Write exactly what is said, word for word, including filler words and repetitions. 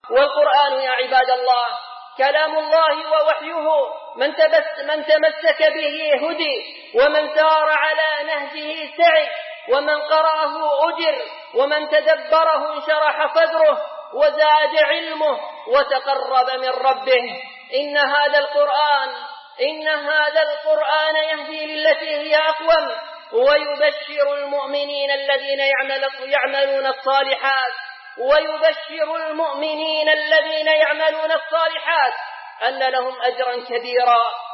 والقرآن يا عباد الله كلام الله ووحيه، من, من تمسك به هدي، ومن سار على نهجه سعد، ومن قرأه أجر، ومن تدبره انشرح صدره وزاد علمه وتقرب من ربه. إن هذا القرآن إن هذا القرآن يهدي للتي هي أقوم، ويبشر المؤمنين الذين يعملون الصالحات ويبشر المؤمنين الذين يعملون الصالحات أن لهم أجرا كبيرا